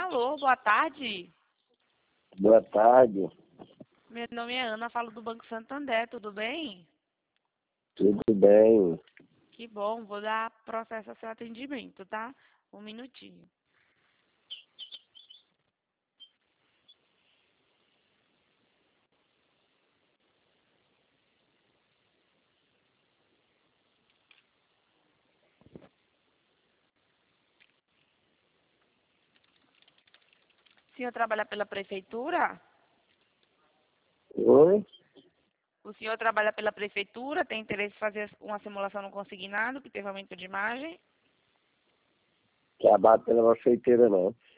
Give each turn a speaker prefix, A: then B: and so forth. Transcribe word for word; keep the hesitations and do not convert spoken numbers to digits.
A: Alô, boa tarde.
B: Boa tarde,
A: Meu nome é Ana, falo do Banco Santander, tudo bem?
B: tudo bem?
A: Que bom, vou dar processo ao seu atendimento, tá? Um minutinho. O senhor trabalha pela prefeitura?
B: Oi?
A: O senhor trabalha pela prefeitura? Tem interesse em fazer uma simulação no consignado, que teve aumento de imagem?
B: Trabalho pela prefeitura não.